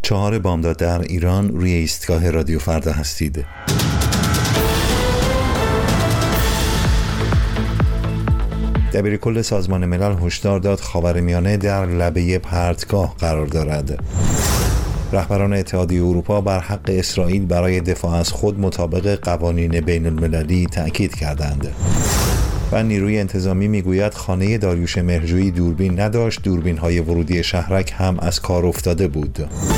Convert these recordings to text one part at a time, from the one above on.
4 بامداد در ایران روی ایستگاه رادیو فردا هستید. دبیرکل سازمان ملل هشدار داد خاورمیانه در لبه پرتگاه قرار دارد. رهبران اتحادیه اروپا بر حق اسرائیل برای دفاع از خود مطابق قوانین بین المللی تأکید کردند. و نیروی انتظامی میگوید خانه داریوش مهرجویی دوربین نداشت، دوربین‌های ورودی شهرک هم از کار افتاده بود.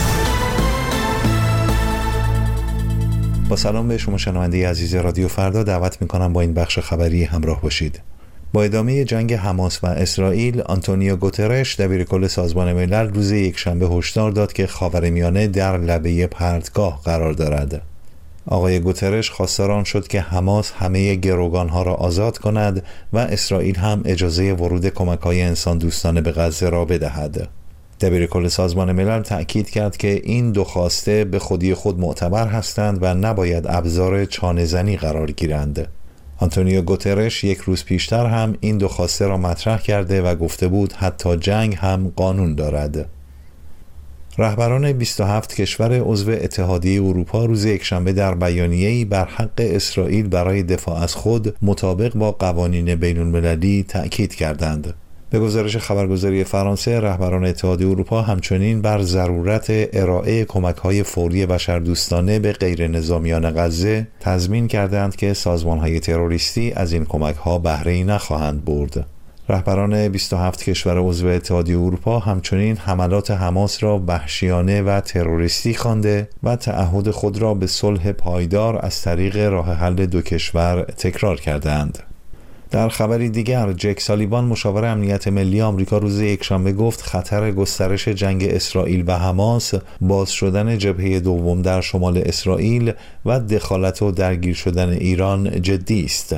با سلام به شما شنونده عزیز رادیو فردا، دعوت میکنم با این بخش خبری همراه باشید. با ادامه جنگ حماس و اسرائیل، آنتونیو گوترش دبیرکل سازمان ملل روز یکشنبه هشدار داد که خاورمیانه در لبه پرتگاه قرار دارد. آقای گوترش خواستار آن شد که حماس همه گروگانها را آزاد کند و اسرائیل هم اجازه ورود کمک‌های انسان دوستانه به غزه را بدهد. دبیرکل سازمان ملل تأکید کرد که این دو خواسته به خودی خود معتبر هستند و نباید ابزار چانه‌زنی قرار گیرند. آنتونیو گوترش یک روز پیشتر هم این دو خواسته را مطرح کرده و گفته بود حتی جنگ هم قانون دارد. رهبران 27 کشور عضو اتحادیه اروپا روز یکشنبه در بیانیه‌ای بر حق اسرائیل برای دفاع از خود مطابق با قوانین بین المللی تأکید کردند. به گزارش خبرگزاری فرانسه، رهبران اتحادیه اروپا همچنین بر ضرورت ارائه کمک‌های فوری بشردوستانه به غیر نظامیان غزه تضمین کردند که سازمان‌های تروریستی از این کمک‌ها بهره‌ای نخواهند برد. رهبران 27 کشور عضو اتحادیه اروپا همچنین حملات حماس را وحشیانه و تروریستی خوانده و تعهد خود را به صلح پایدار از طریق راه حل دو کشور تکرار کردند. در خبری دیگر، جک سالیوان مشاور امنیت ملی آمریکا روز یکشنبه گفت خطر گسترش جنگ اسرائیل و حماس، باز شدن جبهه دوم در شمال اسرائیل و دخالت و درگیر شدن ایران جدی است.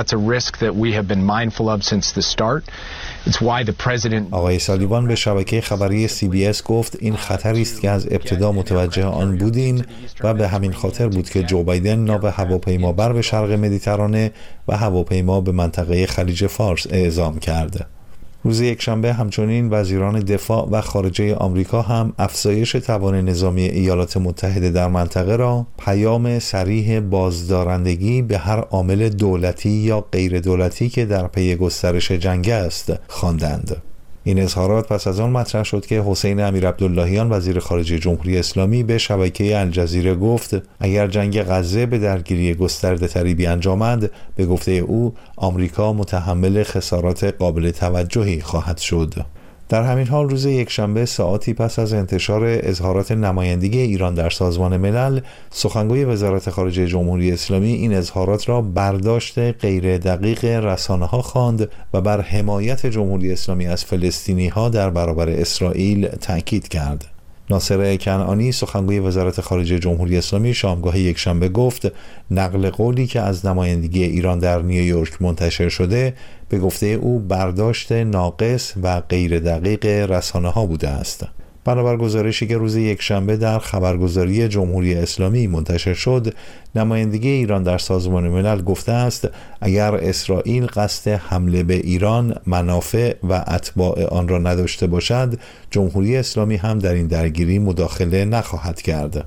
آقای سالیوان به شبکه خبری CBS گفت این خطری است که از ابتدا متوجه آن بودیم و به همین خاطر بود که جو بایدن ناو هواپیمابر به شرق مدیترانه و هواپیما به منطقه خلیج فارس اعزام کرد. روز یکشنبه همچنین وزیران دفاع و خارجه آمریکا هم افزایش توان نظامی ایالات متحده در منطقه را پیام صریح بازدارندگی به هر عامل دولتی یا غیر دولتی که در پی گسترش جنگ است خواندند. این اظهارات پس از آن مطرح شد که حسین امیرعبداللهیان وزیر خارجه جمهوری اسلامی به شبکه الجزیره گفت اگر جنگ غزه به درگیری گسترده تری بیانجامد، به گفته او آمریکا متحمل خسارات قابل توجهی خواهد شد. در همین حال روز یکشنبه ساعاتی پس از انتشار اظهارات نمایندگی ایران در سازمان ملل، سخنگوی وزارت خارجه جمهوری اسلامی این اظهارات را برداشت غیر دقیق رسانه‌ها خواند و بر حمایت جمهوری اسلامی از فلسطینی‌ها در برابر اسرائیل تأکید کرد. ناصر کنعانی سخنگوی وزارت خارجه جمهوری اسلامی شامگاه یکشنبه گفت نقل قولی که از نمایندگی ایران در نیویورک منتشر شده به گفته او برداشت ناقص و غیر دقیق رسانه‌ها بوده است. بنابر گزارشی که روز یکشنبه در خبرگزاری جمهوری اسلامی منتشر شد، نمایندگی ایران در سازمان ملل گفته است اگر اسرائیل قصد حمله به ایران، منافع و اتباع آن را نداشته باشد، جمهوری اسلامی هم در این درگیری مداخله نخواهد کرد.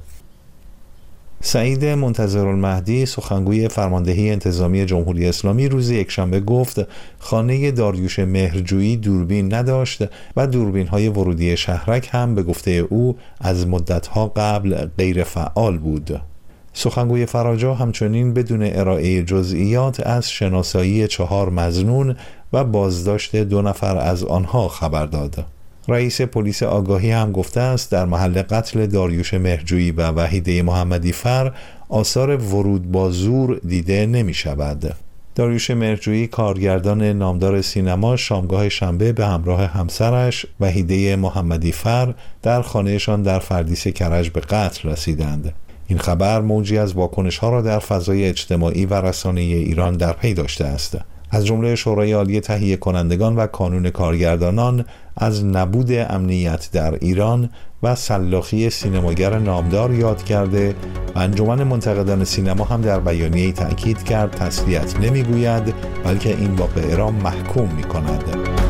سعید منتظرالمهدی سخنگوی فرماندهی انتظامی جمهوری اسلامی روز یکشنبه گفت خانه داریوش مهرجویی دوربین نداشت و دوربین‌های ورودی شهرک هم به گفته او از مدت‌ها قبل غیر فعال بود. سخنگوی فراجا همچنین بدون ارائه جزئیات از شناسایی 4 مظنون و بازداشت 2 نفر از آنها خبر داد. رئیس پلیس آگاهی هم گفته است در محل قتل داریوش مهرجویی و وحیده محمدی فر آثار ورود با زور دیده نمی شود. داریوش مهرجویی کارگردان نامدار سینما شامگاه شنبه به همراه همسرش وحیده محمدی فر در خانهشان در فردیس کرج به قتل رسیدند. این خبر موجی از واکنش‌ها را در فضای اجتماعی و رسانه‌ای ایران در پی داشته است. از جمله شورای عالی تهیه کنندگان و کانون کارگردانان از نبود امنیت در ایران و سلاخی سینماگر نامدار یاد کرده و انجمن منتقدان سینما هم در بیانیه‌ای تأکید کرد تسلیت نمیگوید بلکه این واقعه را محکوم می‌کند.